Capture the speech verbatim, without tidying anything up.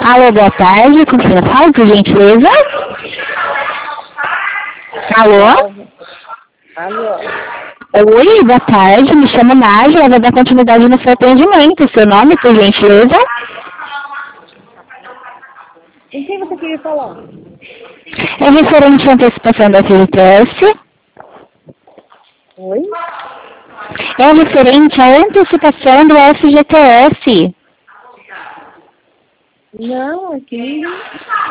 Alô, boa tarde, com quem eu falo, por gentileza? Alô? Alô? Oi, boa tarde, me chamo Nádia, vou dar continuidade no seu atendimento. Seu nome, por gentileza? Com quem você queria falar? É referente à antecipação da F G T S? Oi? É referente à antecipação do F G T S. Não, aqui ninguém.